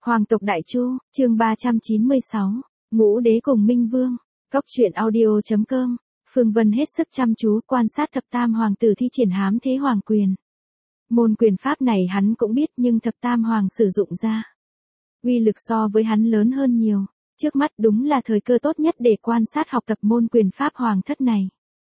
Hoàng tộc Đại Chu, chương 396, Ngũ Đế cùng Minh Vương, Cốc truyện audio.com, Phương Vân hết sức chăm chú quan sát thập tam hoàng tử thi triển hám thế hoàng quyền. Môn quyền pháp này hắn cũng biết nhưng thập tam hoàng sử dụng ra. Uy lực so với hắn lớn hơn nhiều, trước mắt đúng là thời cơ tốt nhất để quan sát học tập môn quyền pháp hoàng thất này.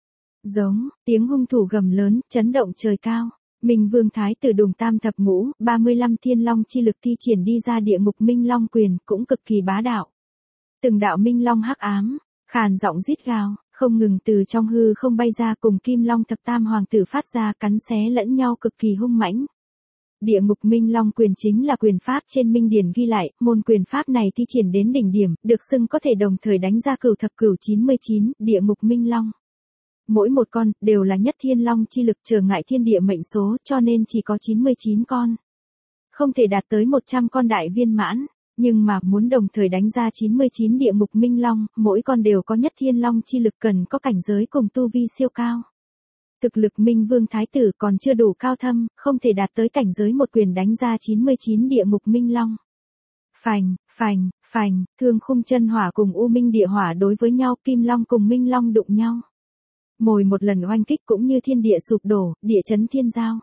Giống, tiếng hung thủ gầm lớn, chấn động trời cao. Minh Vương Thái tử đùng tam thập ngũ, 35 thiên long chi lực thi triển đi ra địa ngục Minh Long quyền, cũng cực kỳ bá đạo. Từng đạo Minh Long hắc ám, khàn giọng rít gào, không ngừng từ trong hư không bay ra cùng Kim Long thập tam hoàng tử phát ra cắn xé lẫn nhau cực kỳ hung mãnh. Địa ngục Minh Long quyền chính là quyền pháp trên Minh Điển ghi lại, môn quyền pháp này thi triển đến đỉnh điểm, được xưng có thể đồng thời đánh ra cửu thập cửu 99, địa ngục Minh Long. Mỗi một con, đều là nhất thiên long chi lực trở ngại thiên địa mệnh số, cho nên chỉ có 99 con. Không thể đạt tới 100 con đại viên mãn, nhưng mà muốn đồng thời đánh ra 99 địa ngục Minh Long, mỗi con đều có nhất thiên long chi lực cần có cảnh giới cùng tu vi siêu cao. Thực lực Minh Vương Thái tử còn chưa đủ cao thâm, không thể đạt tới cảnh giới một quyền đánh ra 99 địa ngục Minh Long. Phành, phành, phành, thương khung chân hỏa cùng U Minh địa hỏa đối với nhau, Kim Long cùng Minh Long đụng nhau. Mỗi một lần oanh kích cũng như thiên địa sụp đổ, địa chấn thiên giao.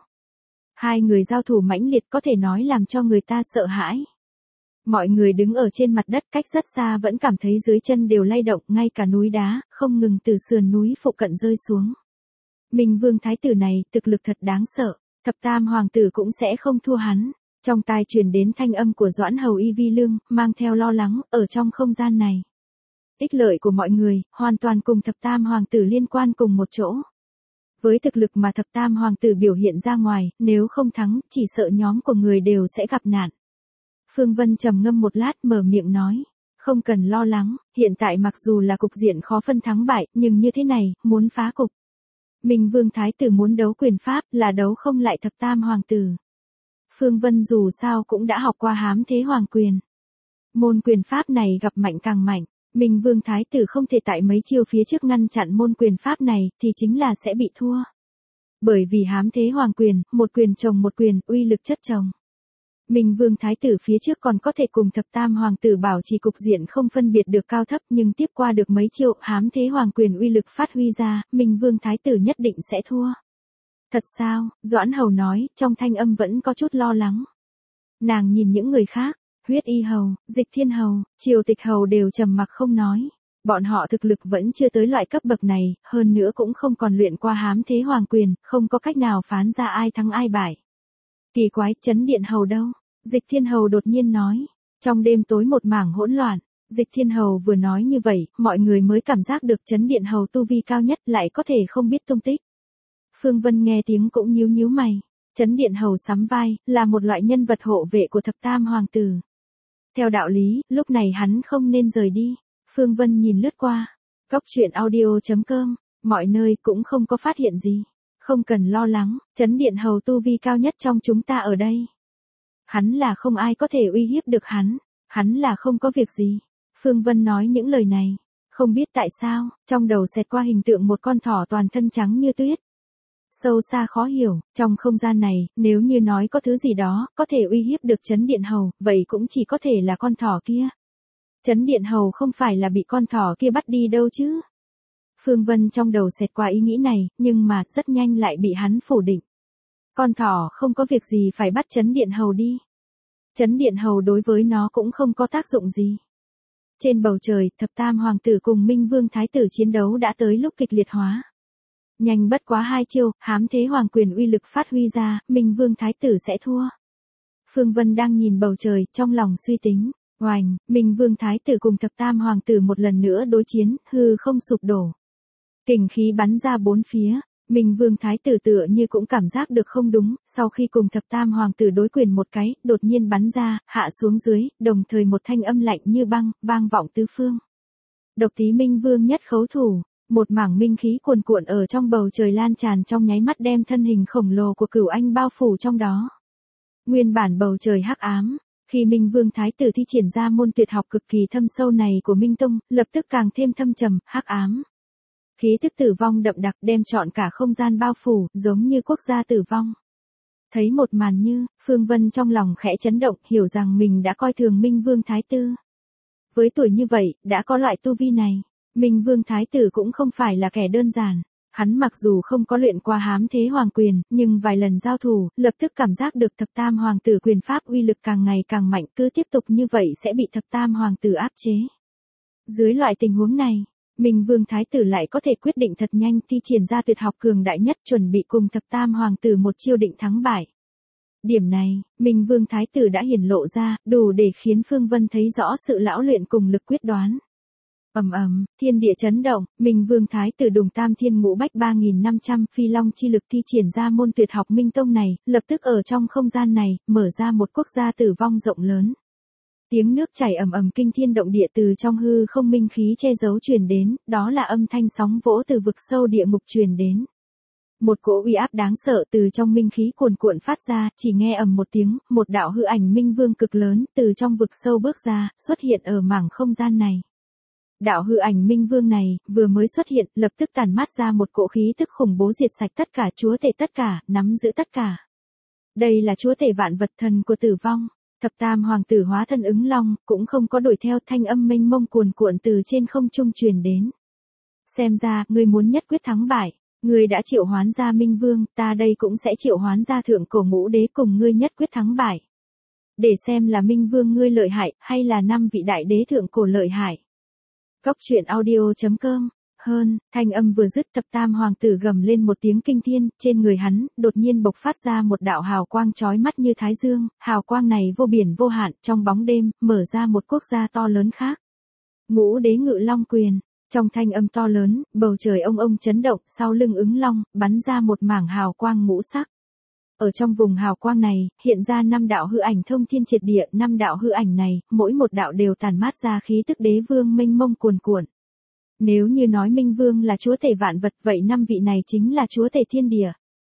Hai người giao thủ mãnh liệt có thể nói làm cho người ta sợ hãi. Mọi người đứng ở trên mặt đất cách rất xa vẫn cảm thấy dưới chân đều lay động, ngay cả núi đá, không ngừng từ sườn núi phụ cận rơi xuống. Minh Vương Thái tử này, thực lực thật đáng sợ, thập tam hoàng tử cũng sẽ không thua hắn. Trong tai truyền đến thanh âm của Doãn Hầu Y Vi Lương, mang theo lo lắng, ở trong không gian này. Ích lợi của mọi người, hoàn toàn cùng thập tam hoàng tử liên quan cùng một chỗ. Với thực lực mà thập tam hoàng tử biểu hiện ra ngoài, nếu không thắng, chỉ sợ nhóm của người đều sẽ gặp nạn. Phương Vân trầm ngâm một lát mở miệng nói, không cần lo lắng, hiện tại mặc dù là cục diện khó phân thắng bại, nhưng như thế này, muốn phá cục. Minh Vương Thái tử muốn đấu quyền pháp, là đấu không lại thập tam hoàng tử. Phương Vân dù sao cũng đã học qua hám thế hoàng quyền. Môn quyền pháp này gặp mạnh càng mạnh. Minh Vương Thái tử không thể tại mấy chiêu phía trước ngăn chặn môn quyền pháp này, thì chính là sẽ bị thua. Bởi vì hám thế hoàng quyền, một quyền chồng một quyền, uy lực chất chồng. Minh Vương Thái tử phía trước còn có thể cùng thập tam hoàng tử bảo trì cục diện không phân biệt được cao thấp, nhưng tiếp qua được mấy chiêu hám thế hoàng quyền uy lực phát huy ra, Minh Vương Thái tử nhất định sẽ thua. Thật sao? Doãn Hầu nói, trong thanh âm vẫn có chút lo lắng. Nàng nhìn những người khác. Huyết Y Hầu, Dịch Thiên Hầu, Triều Tịch Hầu đều trầm mặc không nói. Bọn họ thực lực vẫn chưa tới loại cấp bậc này, hơn nữa cũng không còn luyện qua hám thế hoàng quyền, không có cách nào phán ra ai thắng ai bại. Kỳ quái, Chấn Điện Hầu đâu? Dịch Thiên Hầu đột nhiên nói. Trong đêm tối một mảng hỗn loạn, Dịch Thiên Hầu vừa nói như vậy, mọi người mới cảm giác được Chấn Điện Hầu tu vi cao nhất lại có thể không biết tung tích. Phương Vân nghe tiếng cũng nhíu nhíu mày. Chấn Điện Hầu sắm vai, là một loại nhân vật hộ vệ của thập tam hoàng tử. Theo đạo lý, lúc này hắn không nên rời đi. Phương Vân nhìn lướt qua. Cốc truyện audio.com, mọi nơi cũng không có phát hiện gì. Không cần lo lắng, Chấn Điện Hầu tu vi cao nhất trong chúng ta ở đây. Hắn là không ai có thể uy hiếp được hắn. Hắn là không có việc gì. Phương Vân nói những lời này. Không biết tại sao, trong đầu xẹt qua hình tượng một con thỏ toàn thân trắng như tuyết. Sâu xa khó hiểu, trong không gian này, nếu như nói có thứ gì đó, có thể uy hiếp được Chấn Điện Hầu, vậy cũng chỉ có thể là con thỏ kia. Chấn Điện Hầu không phải là bị con thỏ kia bắt đi đâu chứ. Phương Vân trong đầu xẹt qua ý nghĩ này, nhưng mà rất nhanh lại bị hắn phủ định. Con thỏ không có việc gì phải bắt Chấn Điện Hầu đi. Chấn Điện Hầu đối với nó cũng không có tác dụng gì. Trên bầu trời, thập tam hoàng tử cùng Minh Vương Thái tử chiến đấu đã tới lúc kịch liệt hóa. Nhanh bất quá hai chiêu, hám thế hoàng quyền uy lực phát huy ra, Minh Vương Thái tử sẽ thua. Phương Vân đang nhìn bầu trời, trong lòng suy tính. Oành, Minh Vương Thái tử cùng thập tam hoàng tử một lần nữa đối chiến, hư không sụp đổ. Kình khí bắn ra bốn phía, Minh Vương Thái tử tựa như cũng cảm giác được không đúng, sau khi cùng thập tam hoàng tử đối quyền một cái, đột nhiên bắn ra, hạ xuống dưới, đồng thời một thanh âm lạnh như băng, vang vọng tứ phương. Độc Tí Minh Vương nhất khấu thủ. Một mảng minh khí cuồn cuộn ở trong bầu trời lan tràn trong nháy mắt đem thân hình khổng lồ của Cửu Anh bao phủ trong đó. Nguyên bản bầu trời hắc ám, khi Minh Vương Thái tử thi triển ra môn tuyệt học cực kỳ thâm sâu này của Minh Tông, lập tức càng thêm thâm trầm, hắc ám. Khí tức tử vong đậm đặc đem trọn cả không gian bao phủ, giống như quốc gia tử vong. Thấy một màn như, Phương Vân trong lòng khẽ chấn động, hiểu rằng mình đã coi thường Minh Vương Thái Tử. Với tuổi như vậy, đã có loại tu vi này, Minh Vương Thái Tử cũng không phải là kẻ đơn giản. Hắn mặc dù không có luyện qua hám thế hoàng quyền, nhưng vài lần giao thủ, lập tức cảm giác được thập tam hoàng tử quyền pháp uy lực càng ngày càng mạnh, cứ tiếp tục như vậy sẽ bị thập tam hoàng tử áp chế. Dưới loại tình huống này, Minh Vương Thái Tử lại có thể quyết định thật nhanh thi triển ra tuyệt học cường đại nhất, chuẩn bị cùng thập tam hoàng tử một chiêu định thắng bại. Điểm này, Minh Vương Thái Tử đã hiển lộ ra, đủ để khiến Phương Vân thấy rõ sự lão luyện cùng lực quyết đoán. Ầm ầm, thiên địa chấn động, Minh Vương Thái Tử đùng tam thiên ngũ bách 3500 phi long chi lực thi triển ra môn tuyệt học Minh Tông này, lập tức ở trong không gian này, mở ra một quốc gia tử vong rộng lớn. Tiếng nước chảy ầm ầm kinh thiên động địa từ trong hư không minh khí che giấu truyền đến, đó là âm thanh sóng vỗ từ vực sâu địa ngục truyền đến. Một cỗ uy áp đáng sợ từ trong minh khí cuồn cuộn phát ra, chỉ nghe ầm một tiếng, một đạo hư ảnh Minh Vương cực lớn từ trong vực sâu bước ra, xuất hiện ở mảng không gian này. Đạo hư ảnh Minh Vương này, vừa mới xuất hiện, lập tức tản mát ra một cỗ khí tức khủng bố diệt sạch tất cả, chúa tể tất cả, nắm giữ tất cả. Đây là chúa tể vạn vật, thần của tử vong. Thập tam hoàng tử hóa thân ứng long, cũng không có đuổi theo, thanh âm mênh mông cuồn cuộn từ trên không trung truyền đến. Xem ra, ngươi muốn nhất quyết thắng bại. Ngươi đã triệu hoán ra Minh Vương, ta đây cũng sẽ triệu hoán ra thượng cổ ngũ đế cùng ngươi nhất quyết thắng bại. Để xem là Minh Vương ngươi lợi hại, hay là 5 vị đại đế thượng cổ lợi hại. Cốc truyện audio.com. Hơn, thanh âm vừa dứt, thập tam hoàng tử gầm lên một tiếng kinh thiên, trên người hắn, đột nhiên bộc phát ra một đạo hào quang chói mắt như thái dương, hào quang này vô biển vô hạn, trong bóng đêm, mở ra một quốc gia to lớn khác. Ngũ đế ngự long quyền. Trong thanh âm to lớn, bầu trời ông chấn động, sau lưng ứng long, bắn ra một mảng hào quang ngũ sắc. Ở trong vùng hào quang này, hiện ra 5 đạo hư ảnh thông thiên triệt địa, 5 đạo hư ảnh này, mỗi một đạo đều tản mát ra khí tức đế vương mênh mông cuồn cuộn. Nếu như nói Minh Vương là chúa tể vạn vật, vậy 5 vị này chính là chúa tể thiên địa.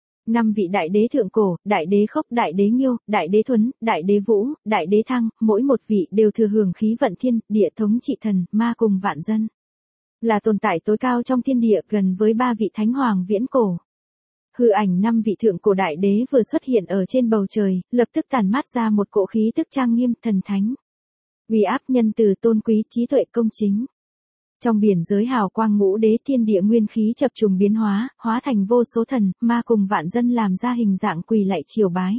5 vị đại đế thượng cổ, đại đế Khốc, đại đế Nghiêu, đại đế Thuấn, đại đế Vũ, đại đế Thăng, mỗi một vị đều thừa hưởng khí vận thiên, địa thống trị thần, ma cùng vạn dân. Là tồn tại tối cao trong thiên địa, gần với 3 vị thánh hoàng viễn cổ. Hư ảnh 5 vị thượng cổ đại đế vừa xuất hiện ở trên bầu trời, lập tức tản mát ra một cỗ khí tức trang nghiêm, thần thánh. Uy áp nhân từ, tôn quý, trí tuệ, công chính. Trong biển giới hào quang ngũ đế, thiên địa nguyên khí chập trùng biến hóa, hóa thành vô số thần, ma cùng vạn dân làm ra hình dạng quỳ lạy triều bái.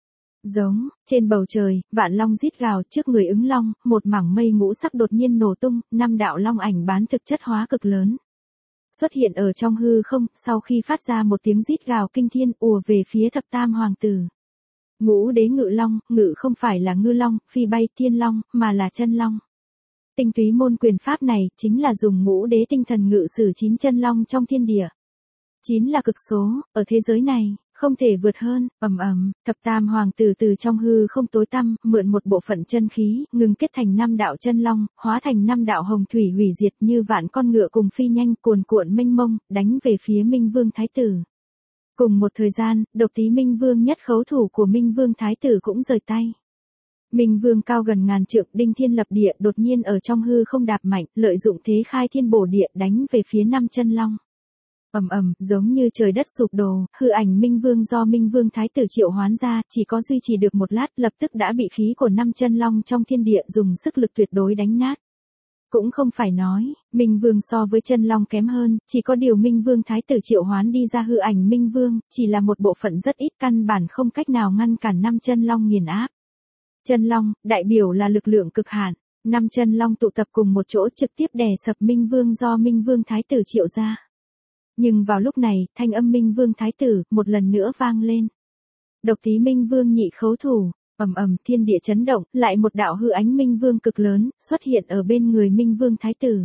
Giống, trên bầu trời, vạn long rít gào, trước người ứng long, một mảng mây ngũ sắc đột nhiên nổ tung, 5 đạo long ảnh bán thực chất hóa cực lớn. Xuất hiện ở trong hư không, sau khi phát ra một tiếng rít gào kinh thiên, ùa về phía thập tam hoàng tử. Ngũ đế ngự long, ngự không phải là ngư long, phi bay thiên long, mà là chân long. Tinh túy môn quyền pháp này, chính là dùng ngũ đế tinh thần ngự sử 9 chân long trong thiên địa. 9 là cực số, ở thế giới này, không thể vượt hơn. Ầm ầm, thập tam hoàng tử từ trong hư không tối tăm, mượn một bộ phận chân khí, ngừng kết thành 5 đạo chân long, hóa thành 5 đạo hồng thủy hủy diệt như vạn con ngựa cùng phi nhanh cuồn cuộn mênh mông, đánh về phía Minh Vương Thái Tử. Cùng một thời gian, độc tí Minh Vương nhất khấu thủ của Minh Vương Thái Tử cũng rời tay. Minh Vương cao gần ngàn trượng, đinh thiên lập địa, đột nhiên ở trong hư không đạp mạnh, lợi dụng thế khai thiên bổ địa, đánh về phía 5 chân long. Ầm ầm, giống như trời đất sụp đổ, hư ảnh Minh Vương do Minh Vương Thái Tử triệu hoán ra, chỉ có duy trì được một lát, lập tức đã bị khí của 5 chân long trong thiên địa dùng sức lực tuyệt đối đánh nát. Cũng không phải nói, Minh Vương so với chân long kém hơn, chỉ có điều Minh Vương Thái Tử triệu hoán đi ra hư ảnh Minh Vương, chỉ là một bộ phận rất ít, căn bản không cách nào ngăn cản 5 chân long nghiền áp. Chân long, đại biểu là lực lượng cực hạn, 5 chân long tụ tập cùng một chỗ trực tiếp đè sập Minh Vương do Minh Vương Thái Tử triệu ra. Nhưng vào lúc này, thanh âm Minh Vương Thái Tử, một lần nữa vang lên. Độc tí Minh Vương nhị khấu thủ, ầm ầm, thiên địa chấn động, lại một đạo hư ánh Minh Vương cực lớn, xuất hiện ở bên người Minh Vương Thái Tử.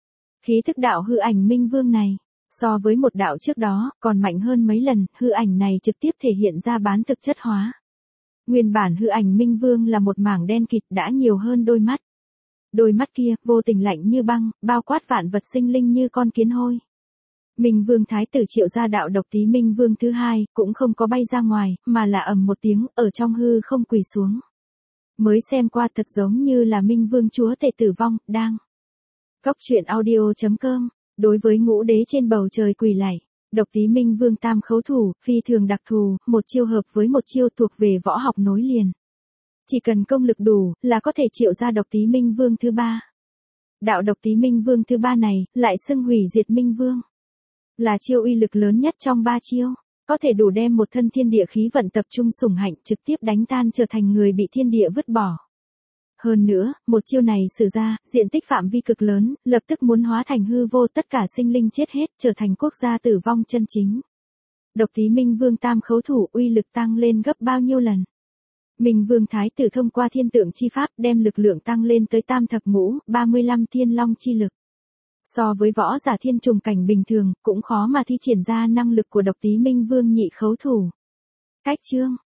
Khí thức đạo hư ảnh Minh Vương này, so với một đạo trước đó, còn mạnh hơn mấy lần, hư ảnh này trực tiếp thể hiện ra bán thực chất hóa. Nguyên bản hư ảnh Minh Vương là một mảng đen kịt, đã nhiều hơn đôi mắt. Đôi mắt kia, vô tình lạnh như băng, bao quát vạn vật sinh linh như con kiến hôi. Minh Vương Thái Tử triệu ra đạo độc tí Minh Vương thứ hai, cũng không có bay ra ngoài, mà là ầm một tiếng, ở trong hư không quỳ xuống. Mới xem qua thật giống như là Minh Vương chúa tể tử vong, đang. Cốc truyện audio.com, đối với ngũ đế trên bầu trời quỳ lạy. Độc Tý Minh Vương Tam Khấu Thủ, phi thường đặc thù, một chiêu hợp với một chiêu thuộc về võ học nối liền. Chỉ cần công lực đủ, là có thể triệu ra Độc Tý Minh Vương thứ ba. Đạo Độc Tý Minh Vương thứ ba này, lại xưng Hủy Diệt Minh Vương. Là chiêu uy lực lớn nhất trong ba chiêu. Có thể đủ đem một thân thiên địa khí vận tập trung sủng hạnh trực tiếp đánh tan trở thành người bị thiên địa vứt bỏ. Hơn nữa, một chiêu này sử ra, diện tích phạm vi cực lớn, lập tức muốn hóa thành hư vô, tất cả sinh linh chết hết, trở thành quốc gia tử vong chân chính. Độc Tý Minh Vương Tam Khấu Thủ uy lực tăng lên gấp bao nhiêu lần. Minh Vương Thái Tử thông qua thiên tượng chi pháp đem lực lượng tăng lên tới tam thập ngũ, 35 thiên long chi lực. So với võ giả thiên trùng cảnh bình thường, cũng khó mà thi triển ra năng lực của Độc Tý Minh Vương Nhị Khấu Thủ. Cách chương